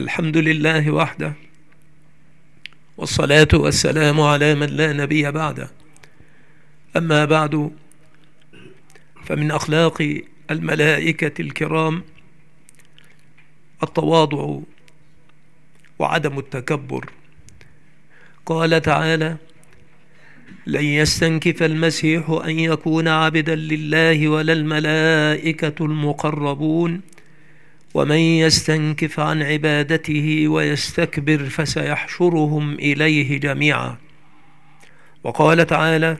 الحمد لله وحده، والصلاة والسلام على من لا نبي بعده. أما بعد، فمن أخلاق الملائكة الكرام التواضع وعدم التكبر. قال تعالى: لن يستنكف المسيح أن يكون عبدا لله ولا الملائكة المقربون، ومن يستنكف عن عبادته ويستكبر فسيحشرهم إليه جميعا. وقال تعالى: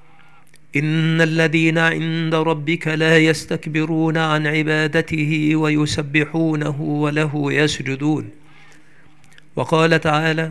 إن الذين عند ربك لا يستكبرون عن عبادته ويسبحونه وله يسجدون. وقال تعالى: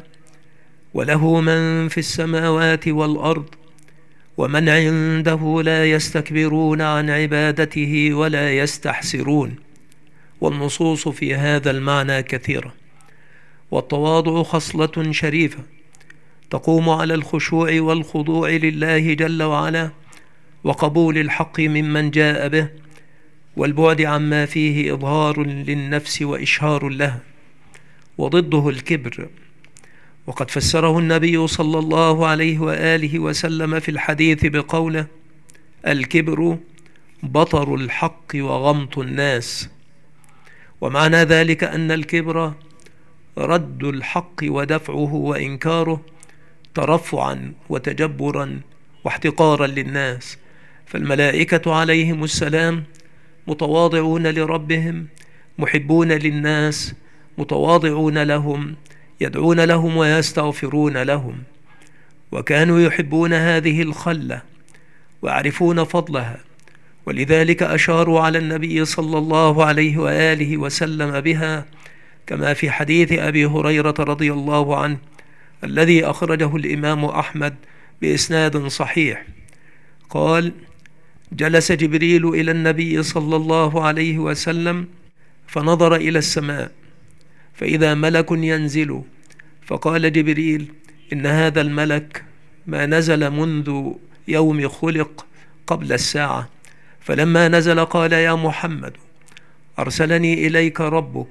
وله من في السماوات والأرض ومن عنده لا يستكبرون عن عبادته ولا يستحسرون. والنصوص في هذا المعنى كثيرة. والتواضع خصلة شريفة تقوم على الخشوع والخضوع لله جل وعلا، وقبول الحق ممن جاء به، والبعد عما فيه إظهار للنفس وإشهار لها، وضده الكبر. وقد فسره النبي صلى الله عليه وآله وسلم في الحديث بقوله: الكبر بطر الحق وغمط الناس. ومعنى ذلك أن الكبر رد الحق ودفعه وإنكاره ترفعا وتجبرا واحتقارا للناس. فالملائكة عليهم السلام متواضعون لربهم، محبون للناس، متواضعون لهم، يدعون لهم ويستغفرون لهم. وكانوا يحبون هذه الخلة ويعرفون فضلها، ولذلك أشاروا على النبي صلى الله عليه وآله وسلم بها، كما في حديث أبي هريرة رضي الله عنه الذي أخرجه الإمام أحمد بإسناد صحيح. قال: جلس جبريل إلى النبي صلى الله عليه وسلم فنظر إلى السماء فإذا ملك ينزل، فقال جبريل: إن هذا الملك ما نزل منذ يوم خلق قبل الساعة. فلما نزل قال: يا محمد، أرسلني إليك ربك،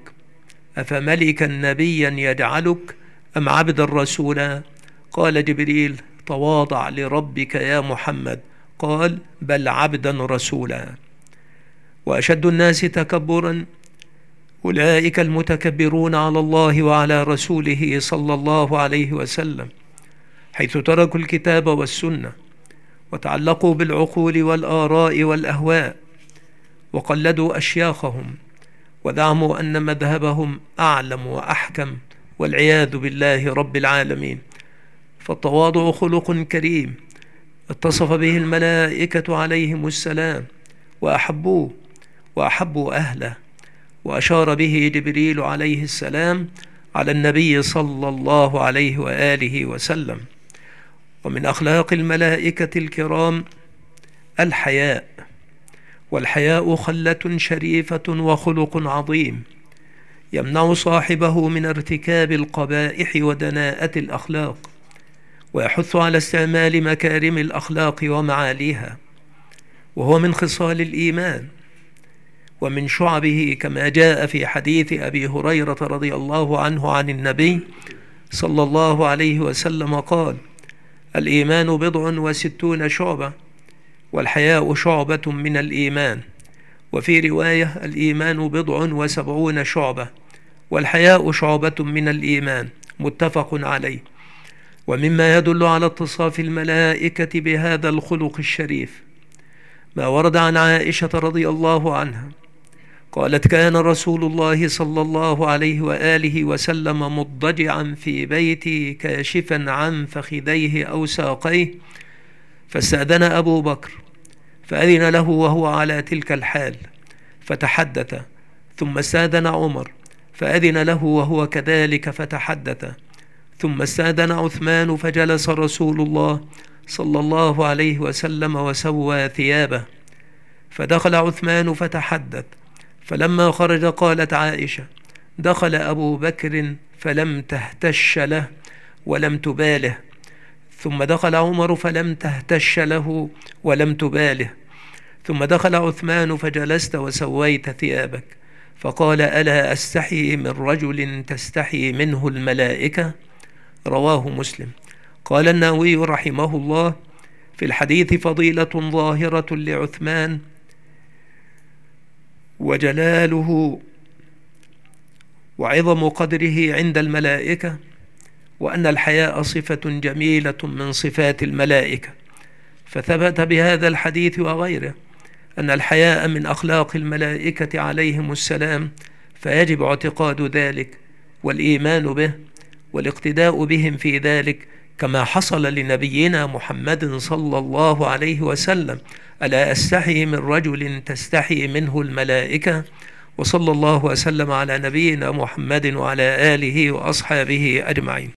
أفملكا نبيا يجعلك أم عبدا رسولا؟ قال جبريل: تواضع لربك يا محمد. قال: بل عبدا رسولا. وأشد الناس تكبرا أولئك المتكبرون على الله وعلى رسوله صلى الله عليه وسلم، حيث تركوا الكتاب والسنة وتعلقوا بالعقول والآراء والأهواء، وقلدوا أشياخهم وزعموا أن مذهبهم أعلم وأحكم، والعياذ بالله رب العالمين. فالتواضع خلق كريم اتصف به الملائكة عليهم السلام وأحبوه وأحبوا أهله، وأشار به جبريل عليه السلام على النبي صلى الله عليه وآله وسلم. ومن أخلاق الملائكة الكرام الحياء. والحياء خلة شريفة وخلق عظيم يمنع صاحبه من ارتكاب القبائح ودناءة الأخلاق، ويحث على استعمال مكارم الأخلاق ومعاليها، وهو من خصال الإيمان ومن شعبه، كما جاء في حديث أبي هريرة رضي الله عنه عن النبي صلى الله عليه وسلم قال: الإيمان 67 شعبة، والحياء شعبة من الإيمان. وفي رواية: الإيمان 70 شعبة، والحياء شعبة من الإيمان. متفق عليه. ومما يدل على اتصاف الملائكة بهذا الخلق الشريف ما ورد عن عائشة رضي الله عنها قالت: كان رسول الله صلى الله عليه وآله وسلم مضطجعا في بيتي كاشفا عن فخذيه أو ساقيه، فاستأذن أبو بكر فأذن له وهو على تلك الحال فتحدث، ثم استأذن عمر فأذن له وهو كذلك فتحدث، ثم استأذن عثمان فجلس رسول الله صلى الله عليه وسلم وسوى ثيابه، فدخل عثمان فتحدث، فلما خرج قالت عائشة: دخل أبو بكر فلم تهتش له ولم تباله، ثم دخل عمر فلم تهتش له ولم تباله، ثم دخل عثمان فجلست وسويت ثيابك، فقال: ألا أستحي من رجل تستحي منه الملائكة؟ رواه مسلم. قال النووي رحمه الله: في الحديث فضيلة ظاهرة لعثمان وجلاله وعظم قدره عند الملائكة، وأن الحياء صفة جميلة من صفات الملائكة. فثبت بهذا الحديث وغيره أن الحياء من أخلاق الملائكة عليهم السلام، فيجب اعتقاد ذلك والإيمان به والاقتداء بهم في ذلك، كما حصل لنبينا محمد صلى الله عليه وسلم: ألا أستحي من رجل تستحي منه الملائكة؟ وصلى الله وسلم على نبينا محمد وعلى آله وأصحابه أجمعين.